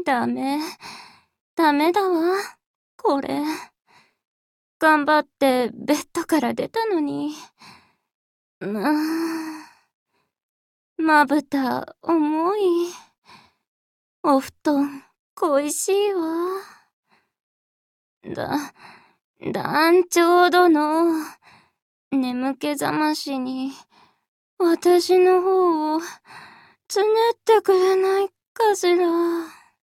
ダメ。ダメだわ。これ。頑張ってベッドから出たのに。まぶた重い。お布団恋しいわ。団長殿。眠気覚ましに私の方をつねってくれないかしら。